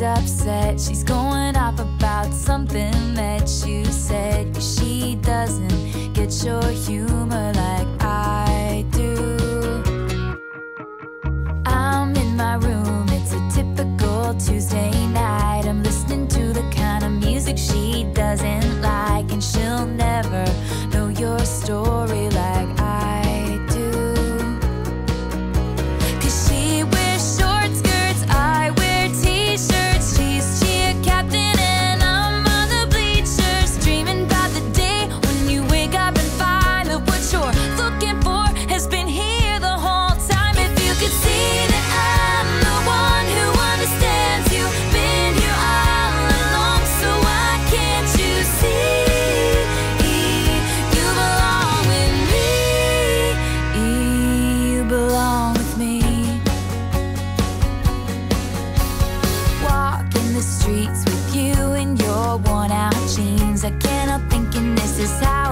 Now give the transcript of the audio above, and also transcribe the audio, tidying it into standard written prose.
upset. She's going off about something that you said. She doesn't get your humor like I do. I'm in my room, it's a typical Tuesday night. I'm listening to the kind of music she doesn't like, and she'll never know your story like I do. 'Cause she wears short skirts, I wear t-shirts. She's cheer captain and I'm on the bleachers, dreaming about the day when you wake up and find that what you're looking for has been here the whole time. If you could see that I'm the one who understands you, been here all along, so why can't you see? You belong with me. You belong with me. Walking the streets with you in your worn out jeans, I can't help thinking this is how